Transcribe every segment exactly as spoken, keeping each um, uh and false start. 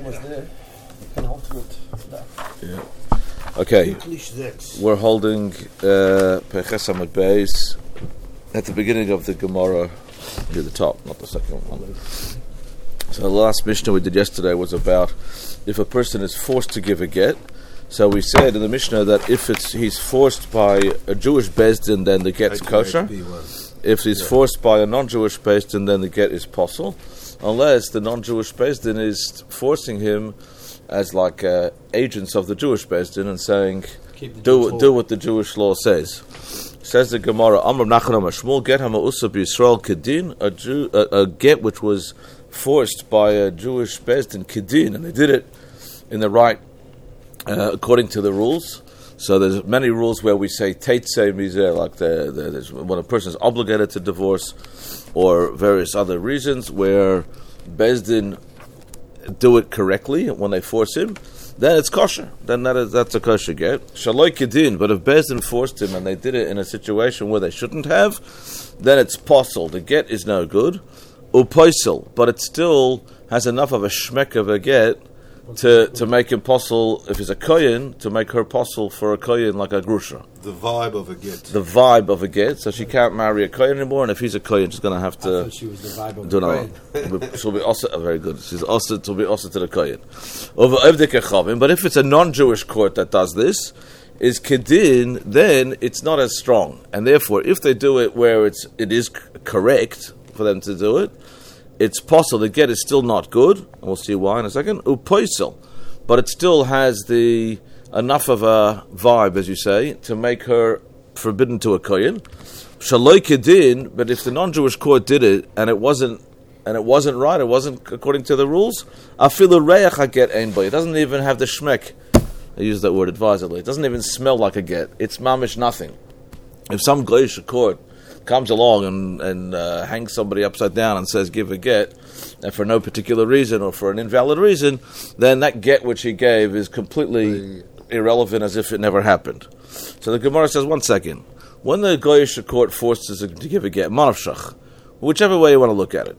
was there. Can hold to it. Yeah. Okay. We're holding Peches Amud Beis at the beginning of the Gemara, near the top, not the second one. So the last Mishnah we did yesterday was about if a person is forced to give a get. So we said in the Mishnah that if it's he's forced by a Jewish Beis Din, then the get's kosher. If he's yeah. forced by a non-Jewish Beis Din, then the get is possible, unless the non-Jewish Beis Din is forcing him as like uh, agents of the Jewish Beis Din and saying, do do what the Jewish law says. Says the Gemara, Amr Nachman Shmuel get hama usa b'Yisrael kedin, a Jew, a, a get which was forced by a Jewish Beis Din kedin, and they did it in the right, uh, according to the rules. So there's many rules where we say teitzei mizeh, like the, the, there's when a person is obligated to divorce, or various other reasons where Beis Din do it correctly when they force him, then it's kosher. Then that is that's a kosher get. Shaloi kedin, but if Beis Din forced him and they did it in a situation where they shouldn't have, then it's posel. The get is no good. Upoisel, but it still has enough of a shmek of a get to to make him posel, if he's a kohen, to make her posel for a kohen like a grusha. The vibe of a get. The vibe of a get, so she can't marry a kohen anymore, and if he's a kohen, she's going to have to. I thought she was the vibe of do the kohen. She'll be also uh, very good. She's also to be also to the kohen. Over evdei, but if it's a non-Jewish court that does this, is kedin, then it's not as strong, and therefore, if they do it where it's it is c- correct for them to do it, it's possible the get is still not good, and we'll see why in a second. Upoisel, but it still has the enough of a vibe, as you say, to make her forbidden to a kohen. Shaloi kedin, but if the non-Jewish court did it and it wasn't and it wasn't right, it wasn't according to the rules. Afilu reach a get ein bo. It doesn't even have the shmek. I use that word advisedly. It doesn't even smell like a get. It's mamish nothing. If some goyish court comes along and, and uh, hangs somebody upside down and says give a get, and for no particular reason or for an invalid reason, then that get which he gave is completely irrelevant, as if it never happened. So the Gemara says, one second, when the Goyish court forces him to give a get, manavshach, whichever way you want to look at it,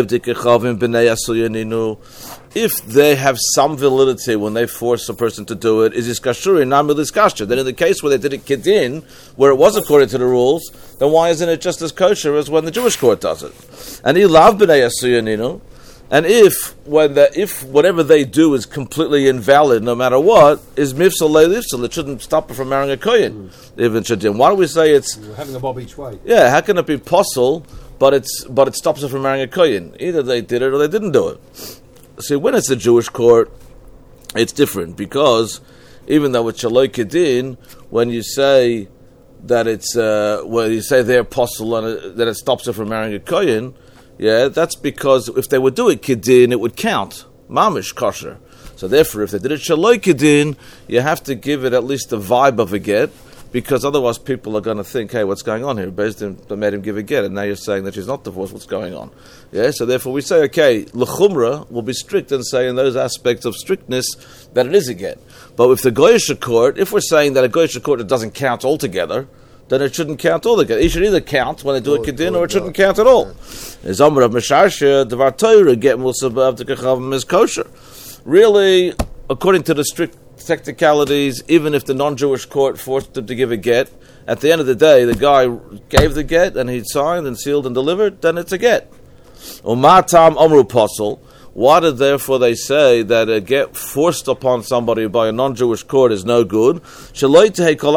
if they have some validity when they force a person to do it, is this kashuri, not milis kasher? Then in the case where they did it kedin, where it was according to the rules, then why isn't it just as kosher as when the Jewish court does it? And ilav b'nei asuyaninu, and if when the, if whatever they do is completely invalid, no matter what, is mifsal le lifsal, it shouldn't stop her from marrying a kohen. Even shadim. Why do we say it's We're having a bob each way? Yeah, how can it be possible? But it's but it stops her from marrying a kohen. Either they did it or they didn't do it. See, when it's a Jewish court, it's different, because even though it's shaloi kedin, when you say that it's uh, when you say they're apostle and it, that it stops her from marrying a kohen, yeah, that's because if they would do it kedin, it would count mamish kosher. So therefore, if they did it shaloi kedin, you have to give it at least the vibe of a get, because otherwise people are going to think, hey, what's going on here? Beis Din made him give a get, and now you're saying that she's not divorced. What's going on? Yeah, so therefore we say, okay, l'chumra will be strict and say in those aspects of strictness that it is a get. But with the Goyish court, if we're saying that a Goyish court it doesn't count altogether, then it shouldn't count all the get. It should either count when they do a kedin, or it shouldn't count at all. As Amr of Mesharsha, Devar Torah, get Musabav to Kechavim is kosher. Really, according to the strict technicalities, even if the non-Jewish court forced him to give a get, at the end of the day, the guy gave the get and he signed and sealed and delivered, then it's a get. Umatam Amru Posel. Why did therefore they say that a get forced upon somebody by a non-Jewish court is no good? Because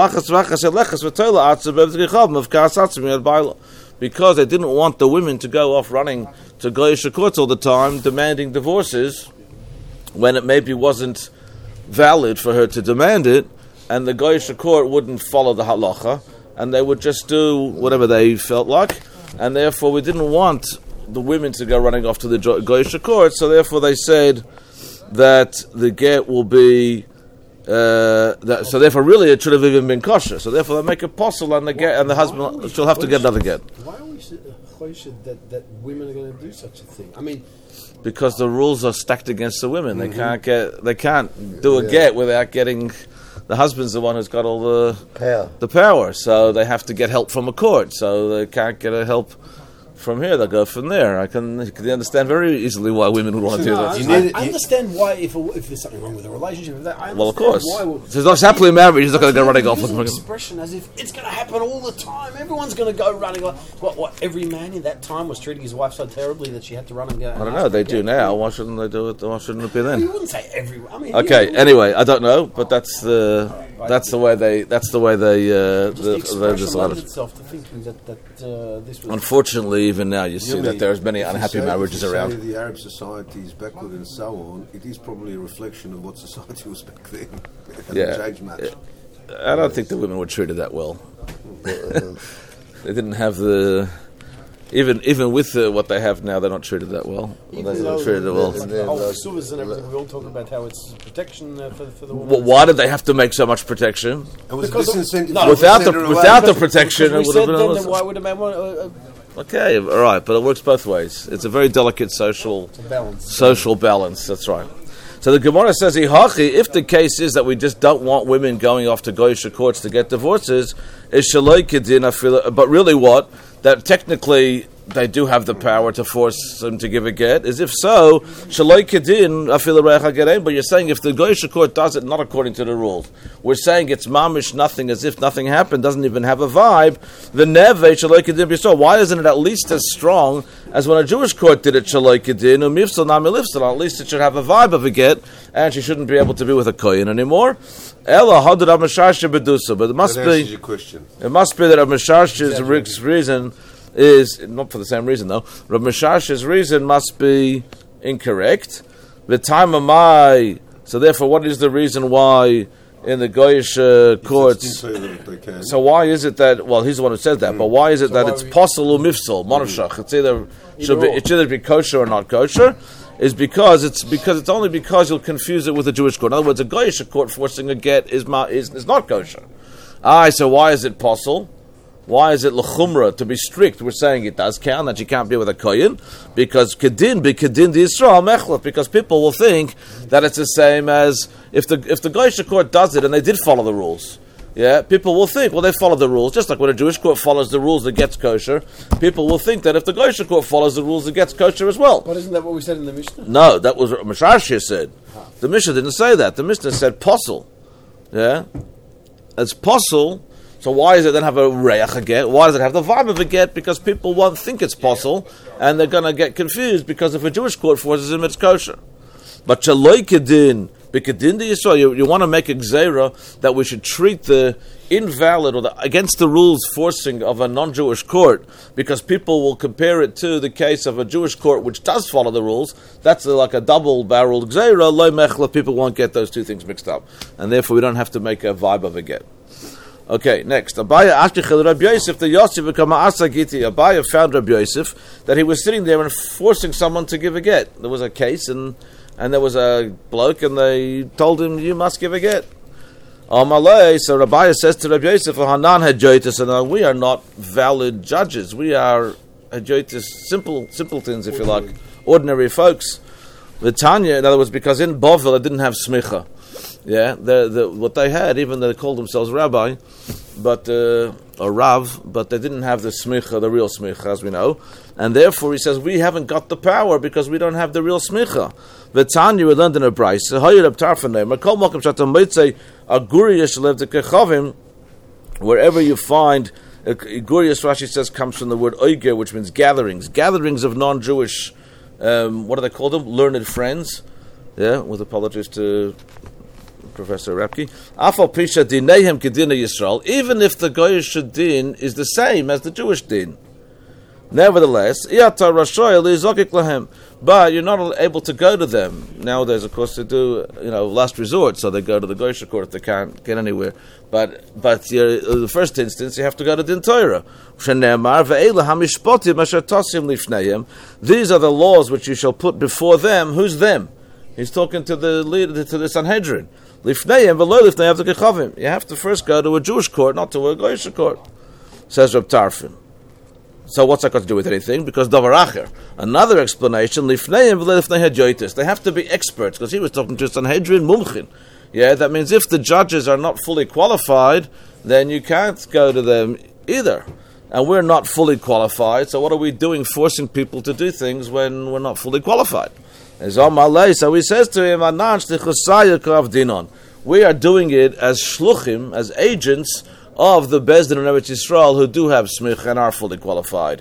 they didn't want the women to go off running to Goyish courts all the time, demanding divorces, when it maybe wasn't valid for her to demand it, and the Goyish court wouldn't follow the halacha, and they would just do whatever they felt like, and therefore we didn't want the women to go running off to the Goyish court, so therefore they said that the get will be uh, that, so therefore really it should have even been kosher, so therefore they make a posel, and the get and the husband she'll have to get another get. Why are we choished that, that women are going to do such a thing? I mean, because the rules are stacked against the women. Mm-hmm. They can't get they can't do a yeah. get without getting the husband's the one who's got all the power. the power. So they have to get help from a court. So they can't get a help from here, they'll go from there. I can, can understand very easily why women would want to do no, that. You need, I understand why, if, if there's something wrong with a relationship, if that, I well, of course. Why we'll, so he's not happily married, he's not going to go running off. An expression as if it's going to happen all the time. Everyone's going to go running. Like, what, what, every man in that time was treating his wife so terribly that she had to run and go. I don't know, they do now. Why shouldn't they do it? Why shouldn't it be then? You wouldn't say everyone. I mean, okay, yeah, anyway, I don't know, but that's the that's the way they that's the way they uh, the they decided. itself to thinking that, that uh, this was. Unfortunately, even now you see Yeah, that there's many unhappy say, marriages if you around. say the Arab society is backward and so on, it is probably a reflection of what society was back then. It hasn't Yeah. changed much. I don't think the women were treated that well. They didn't have the. Even even with uh, what they have now, they're not treated that well. Even They're though not treated that well. the, the whole sewers and everything, we all talk about how it's protection uh, for, for the woman. Well, why did they have to make so much protection? It was Because a of- disincentive. no, to without send the her without away. the protection, it we would said have been. then, all then this- why would a man want uh, uh, Okay, all right, but it works both ways. It's a very delicate social to balance? social balance. That's right. So the Gemara says, "Ihachi." If the case is that we just don't want women going off to goyish courts to get divorces, is shaloi kedin afila. But really, what that technically they do have the power to force them to give a get. Is if so, shaloi kedin afila recha gerein. But you're saying if the goyish court does it not according to the rules, we're saying it's mamish nothing, as if nothing happened, doesn't even have a vibe. The neve shaloi kedin b'yisrael. Why isn't it at least as strong as when a Jewish court did it? Shaloi kedin umifsal namilifsal. At least it should have a vibe of a get, and she shouldn't be able to be with a kohen anymore. Ella hadud amashashe bedusa. But it must That be. answers your question. It must be that Rav Mishash's reason is, not for the same reason though, Rav Mishash's reason must be incorrect. The time of my, so therefore what is the reason why in the Goyish uh, courts, Say that they can. so why is it that, well he's the one who says that, but why is it So that why it's we- posel or mifsal, monashach, it's either, should be, or. it should either be kosher or not kosher, is because it's because it's only because you'll confuse it with a Jewish court. In other words, a Goyish court forcing a get is, ma, is, is not kosher. Aye, so why is it posel? Why is it l'chumra to be strict? We're saying it does count that you can't be with a kohen because kedin be kedin the Yisrael mechlef, because people will think that it's the same as if the if the Goyish court does it and they did follow the rules. Yeah, people will think, well, they follow the rules, just like when a Jewish court follows the rules that gets kosher. People will think that if the Goyish court follows the rules, it gets kosher as well. But isn't that what we said in the Mishnah? No, that was what Mishashia said. The Mishnah didn't say that. The Mishnah said posel. Yeah, it's posel. So why does it then have a reach a get? Why does it have the vibe of a get? Because people won't think it's posel, and they're going to get confused because if a Jewish court forces him, it's kosher. But shaloi kedin, bekedin the Yisrael, you, you want to make a gzeira that we should treat the invalid or the, against the rules forcing of a non-Jewish court, because people will compare it to the case of a Jewish court which does follow the rules. That's like a double-barreled gzeira. Lo mechla, people won't get those two things mixed up, and therefore we don't have to make a vibe of a get. Okay, next. Abaya Ashtichel Rabbi Yosef, the Yosef become Asagiti. Abaya found Rabbi Yosef that he was sitting there and forcing someone to give a get. There was a case, and and there was a bloke, and they told him, you must give a get. Amalei, so Rabbi says to Rabbi Yosef, Hanan Hajoitis, and we are not valid judges. We are Hajoitis, simple simpletons, if you like, ordinary folks. The Tanya, in other words, because in Bovel it didn't have smicha. Yeah, the, the, what they had, even though they called themselves rabbi, but uh, or rav, but they didn't have the smicha, the real smicha, as we know, and therefore he says we haven't got the power because we don't have the real smicha. The Tanya we learned in a brayse. Wherever you find uh, Gurius, Rashi says, comes from the word oiger, which means gatherings, gatherings of non-Jewish. Um, what do they call them? Learned friends. Yeah, with apologies to Professor Rapke. Afal pisha dinehem kedina Yisrael. Even if the Goyish din is the same as the Jewish din, nevertheless, iata rashoy lizokik lahem. But you're not able to go to them nowadays. Of course, they do, you know, last resort, so they go to the Goyish court if they can't get anywhere. But but in the first instance, you have to go to Din Torah. These are the laws which you shall put before them. Who's them? He's talking to the leader, to the Sanhedrin. Lifneihem v'lo lifnei avdei kechavim. You have to first go to a Jewish court, not to a Goyish court. Says Reb Tarfon. So what's that got to do with anything? Because davar acher. Another explanation. Lifneihem v'lo lifnei hajoitis. They have to be experts because he was talking to Sanhedrin mumchin. Yeah, that means if the judges are not fully qualified, then you can't go to them either. and we're not fully qualified. So what are we doing, forcing people to do things when we're not fully qualified? So he says to him, we are doing it as shluchim, as agents of the Beis Din in Eretz Yisrael who do have smich and are fully qualified.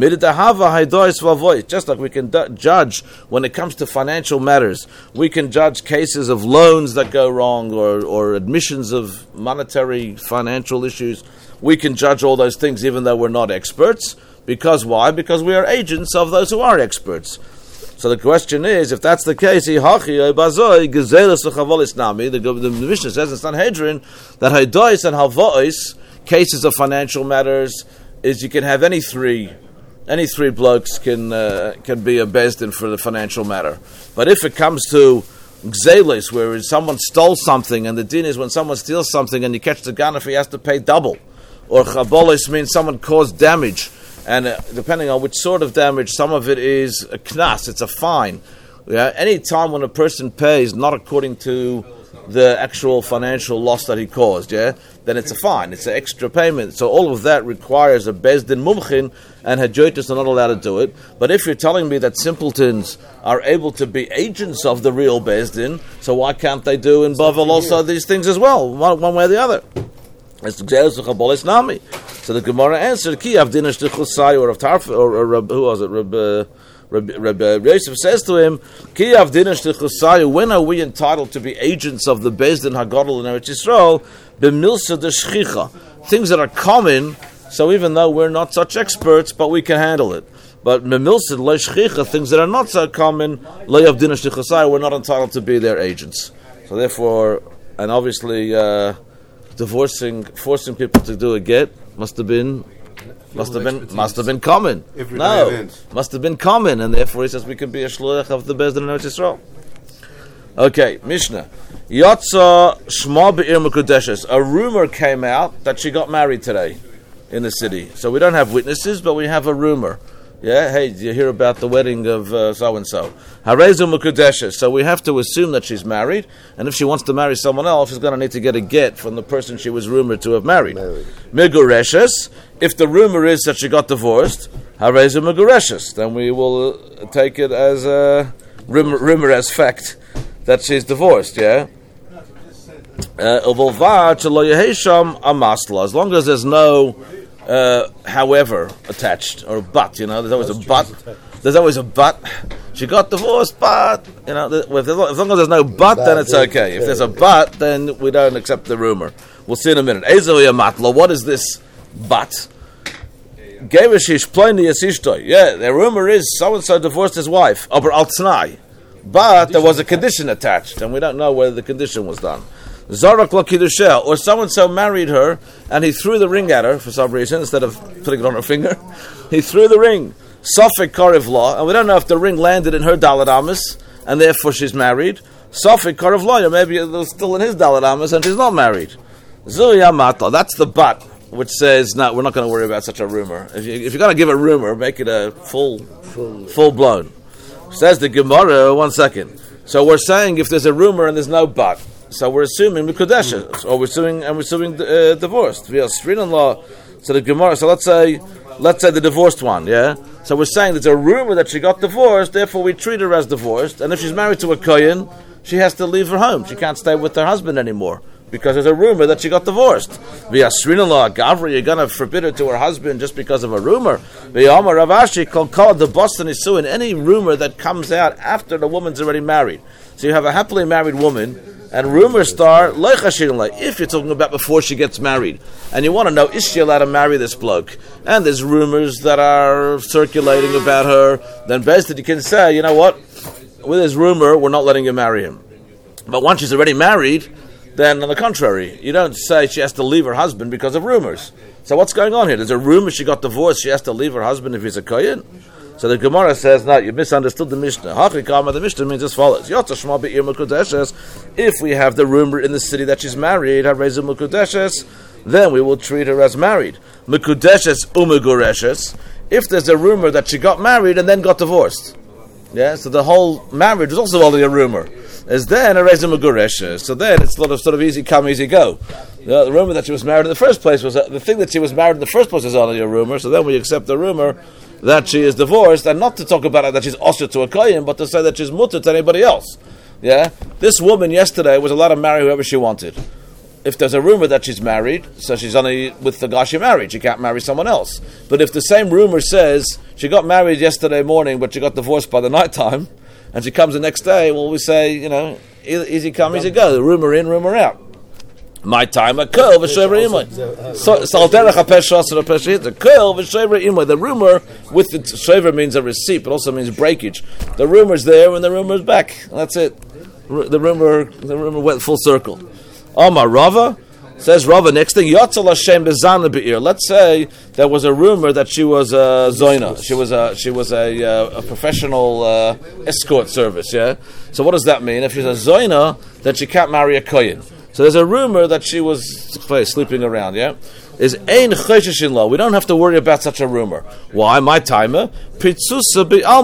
Just like we can d- judge when it comes to financial matters, we can judge cases of loans that go wrong or, or admissions of monetary financial issues. We can judge all those things even though we're not experts. Because why? Because we are agents of those who are experts. So the question is, if that's the case, the, the Mishnah says in Sanhedrin that Haidois and Halvois, cases of financial matters, is you can have any three, any three blokes can uh, can be a Beis Din for the financial matter. But if it comes to Gzelis, where someone stole something, and the din is when someone steals something and you catch the ganef, he has to pay double. Or Chabolis means someone caused damage. And uh, depending on which sort of damage, some of it is a knas, it's a fine. Yeah? Any time when a person pays not according to the actual financial loss that he caused, yeah, then it's a fine, it's an extra payment. So all of that requires a Beis Din mumchin, and Hajoitis are not allowed to do it. But if you're telling me that simpletons are able to be agents of the real Beis Din, so why can't they do in Bavel also these things as well, one, one way or the other? It's Nami. So the Gemara answered, Ki Avdina Shtichusai, or of Tarf, or, or Rab, who was it? Rab, uh, Rab, Rab, Rab Yosef says to him, Ki Avdina Shtichusai, when are we entitled to be agents of the Beis Din Hagadol in Eretz Yisrael? B'milsa de Shchicha, things that are common. So even though we're not such experts, but we can handle it. But B'milsa le Shchicha, things that are not so common, Le Avdina Shtichusai, we're not entitled to be their agents. So therefore, and obviously. Uh, Divorcing, forcing people to do a get must have been, must have been, must have been common. No, event. Must have been common, and therefore he says we can be a shluach of the Beis Din in Eretz Yisrael. Okay, Mishnah. Yotza Shma Be'ir Mekudeshes. A rumor came out that she got married today in the city. So we don't have witnesses, but we have a rumor. Yeah, hey, did you hear about the wedding of uh, so-and-so? Harezu Mekudeshes. So we have to assume that she's married, and if she wants to marry someone else, she's going to need to get a get from the person she was rumored to have married. Megureshes. If the rumor is that she got divorced, Harezu Megureshes. Then we will uh, take it as a rumor, rumor as fact that she's divorced, yeah? Uh, as long as there's no Uh, however, attached, or a but, you know, there's always a but. There's always a but. She got divorced, but, you know, the, as long as there's no but, then it's okay. If there's a but, then we don't accept the rumor. We'll see in a minute. What is this but? Yeah, the rumor is so-and-so divorced his wife, but there was a condition attached, and we don't know whether the condition was done. Zarak la kiddusha, or so-and-so married her, and he threw the ring at her for some reason, instead of putting it on her finger. He threw the ring. Safek Karev law, and we don't know if the ring landed in her Daled Amos, and therefore she's married. Safek Karev law, or maybe it was still in his Daled Amos, and she's not married. Zuya Matla, that's the but, which says, no, we're not going to worry about such a rumor. If, you, if you're going to give a rumor, make it a full, full, full blown. Says the Gemara, one second. So we're saying if there's a rumor and there's no but, so we're assuming Mikudesha, or we're assuming and we're assuming uh, divorced. We are law. So the Gemara. So let's say, let's say the divorced one. Yeah. So we're saying there's a rumor that she got divorced. Therefore, we treat her as divorced. And if she's married to a kohen, she has to leave her home. She can't stay with her husband anymore because there's a rumor that she got divorced. Via law, Gavri, you're gonna forbid her to her husband just because of a rumor. Via Amar Ravashi, called the Boston is suing any rumor that comes out after the woman's already married. So you have a happily married woman. And rumors start, if you're talking about before she gets married, and you want to know, is she allowed to marry this bloke? And there's rumors that are circulating about her, then best that you can say, you know what, with this rumor, we're not letting you marry him. But once she's already married, then on the contrary, you don't say she has to leave her husband because of rumors. So what's going on here? There's a rumor she got divorced, she has to leave her husband if he's a kohen? So the Gemara says, no, you misunderstood the Mishnah. The Mishnah means as follows. If we have the rumor in the city that she's married, then we will treat her as married. If there's a rumor that she got married and then got divorced. Yeah, so the whole marriage was also only a rumor. As then a rezu megureshes. So then it's sort of sort of easy come, easy go. The, the rumor that she was married in the first place was uh, the thing that she was married in the first place is only a rumor. So then we accept the rumor that she is divorced, and not to talk about it that she's osher to a kohen, but to say that she's mutter to anybody else. Yeah, this woman yesterday was allowed to marry whoever she wanted. If there's a rumor that she's married, so she's only with the guy she married, she can't marry someone else. But if the same rumor says she got married yesterday morning, but she got divorced by the night time, and she comes the next day, well, we say, you know, easy come, easy go. The rumor in, rumor out. My time, a curl v'shover imay. So salderach hapeshas or hapeshit. A curl v'shover imay. The rumor with the shover means a receipt, but also means breakage. The rumor's there when the rumor's back. That's it. The rumor, the rumor went full circle. Amar Rava says Rava. Next thing, Yotzal Hashem bezana be'ir. Let's say there was a rumor that she was a zoina. She was a she was a, a, a professional uh, escort service. Yeah. So what does that mean? If she's a zoina, then she can't marry a kohen. So there's a rumor that she was sleeping around, yeah? Is ein choshesh in law. We don't have to worry about such a rumor. Why? My timer. People saw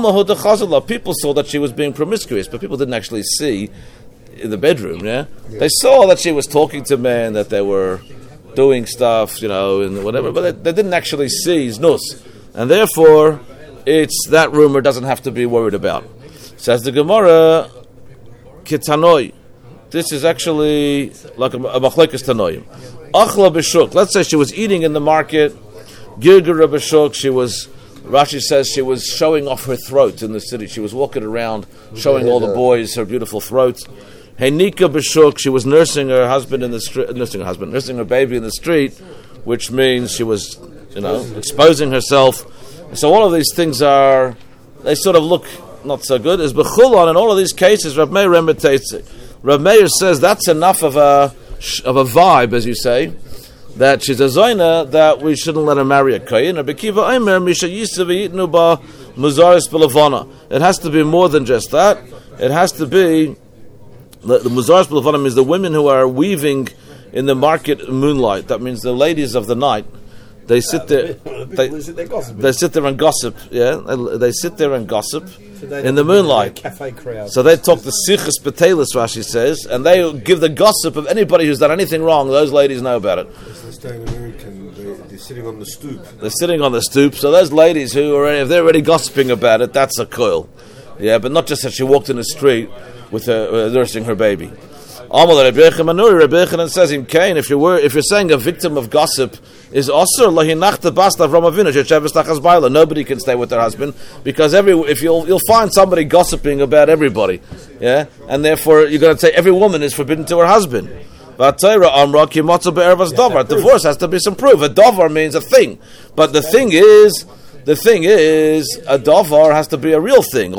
that she was being promiscuous, but people didn't actually see in the bedroom, yeah? yeah? They saw that she was talking to men, that they were doing stuff, you know, and whatever, but they, they didn't actually see znus. And therefore, it's that rumor doesn't have to be worried about. Says the Gemara, Kitanoi. This is actually like a, a machlekes tanoim. Achla b'shuk. Let's say she was eating in the market. Girgura b'shuk. She was. Rashi says she was showing off her throat in the city. She was walking around showing all the boys her beautiful throat. Heinika b'shuk. She was nursing her husband in the street. Nursing her husband. Nursing her baby in the street, which means she was, you know, exposing herself. And so all of these things are. They sort of look not so good. As b'chulon in all of these cases, Rav Meir remitates it. Rav Meir says that's enough of a of a vibe, as you say, that she's a zoina, that we shouldn't let her marry a kohen. Rabbi Kiva Omer misha yisav yitnu ba muzaris belavana. It has to be more than just that. It has to be the, the muzaris belavana means the women who are weaving in the market moonlight. That means the ladies of the night. They sit there. They, they sit there and gossip. Yeah, they, they sit there and gossip so in the moonlight. Cafe crowd. So they talk the sichas betelis, Rashi says, and they give the gossip of anybody who's done anything wrong. Those ladies know about it. They're staying American. They're, they're sitting on the stoop. They're sitting on the stoop. So those ladies who are, if they're already gossiping about it, that's a coil. Yeah, but not just that she walked in the street with her, uh, nursing her baby. Amal Rabbi Yechanan says in Cain, if you were, if you're saying a victim of gossip is osur lahinach the basta from avinu, nobody can stay with their husband because every if you'll you'll find somebody gossiping about everybody, yeah, and therefore you're going to say every woman is forbidden to her husband. Divorce has to be some proof. A davar means a thing, but the thing is. The thing is, a davar has to be a real thing. A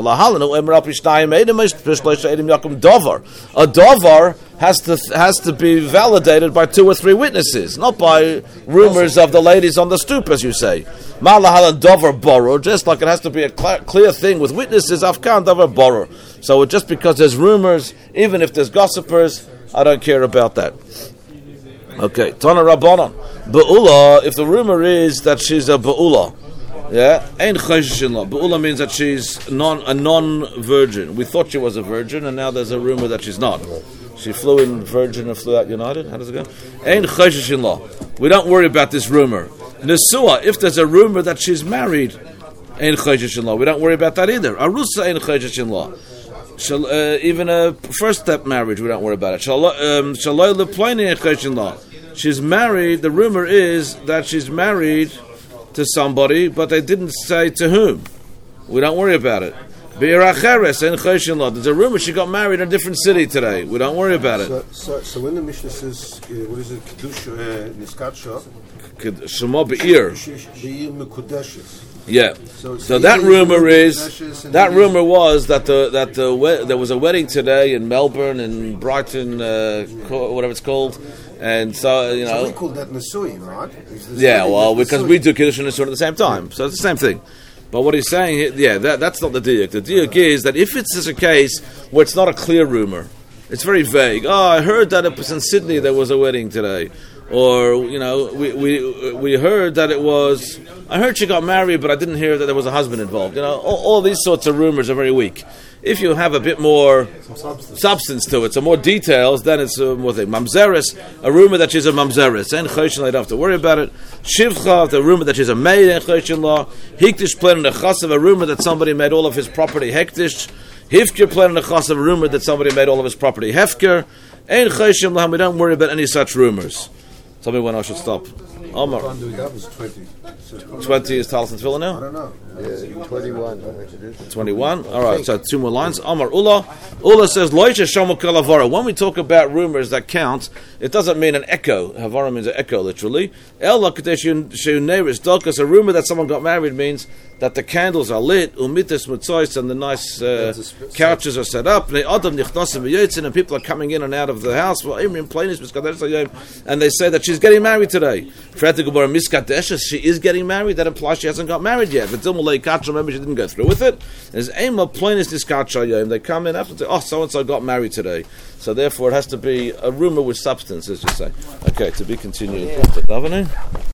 davar has to has to be validated by two or three witnesses, not by rumors of the ladies on the stoop, as you say. Davar borrow, just like it has to be a clear, clear thing with witnesses. Afkan davar borrow. So just because there's rumors, even if there's gossipers, I don't care about that. Okay, Tana Rabbanon, Be'ula. If the rumor is that she's a Be'ula. Yeah, ain't choshesh in law. Be'ula means that she's non a non-virgin. We thought she was a virgin, and now there's a rumor that she's not. She flew in virgin and flew out united. How does it go? Ain't choshesh in law. We don't worry about this rumor. Nesua, if there's a rumor that she's married, ain't choshesh in law. We don't worry about that either. Arusa ain't choshesh in law. Shall, uh, even a first step marriage, we don't worry about it. Shaloi leploni ain't choshesh in law. She's married. The rumor is that she's married to somebody, but they didn't say to whom. We don't worry about it. There's a rumor she got married in a different city today. We don't worry about it. So, so, so when the Mishnah says, uh, what is it, Kedusha Niskatsha? Shema Be'ir. Be'ir Mekudeshes. Yeah. So, so that rumor is that rumor was that the that the we, there was a wedding today in Melbourne and Brighton, uh, whatever it's called. And so, you know... So we call that Nesui, right? Yeah, well, because we do Kiddush and Nesui at the same time. So it's the same thing. But what he's saying, yeah, that, that's not the diuk. The diuk is that if it's just a case where it's not a clear rumor, it's very vague. Oh, I heard that it was in Sydney there was a wedding today. Or, you know, we, we we heard that it was... I heard she got married, but I didn't hear that there was a husband involved. You know, all, all these sorts of rumors are very weak. If you have a bit more substance. substance to it, so more details, then it's uh, more thing. Mamzeris, a rumor that she's a mamzeris, and choshen law, you don't have to worry about it. Shivcha, the rumor that she's a maid, and choshen law. Hiktish plan in a chasav, a rumor that somebody made all of his property hektish. Hifker plan in a chasav, a rumor that somebody made all of his property hefker. And choshen law, we don't worry about any such rumors. Tell me when I should stop. Omar. That was twenty. twenty is Talis and Tefillah now? I don't know. Yeah, twenty-one. I think it is. twenty-one. All right, so two more lines. Amar Ula. Ula says, Loisha Shomu Kalavara. When we talk about rumors that count, it doesn't mean an echo. Havara means an echo, literally. Ella Kadeshu Neiris Dokas. A rumor that someone got married means that the candles are lit, umitis mutzois, and the nice uh, couches are set up, and people are coming in and out of the house, and they say that she's getting married today. She is getting married, that implies she hasn't got married yet. But remember, she didn't go through with it. They come in after and say, oh, so-and-so got married today. So therefore it has to be a rumor with substance, as you say. Okay, to be continued.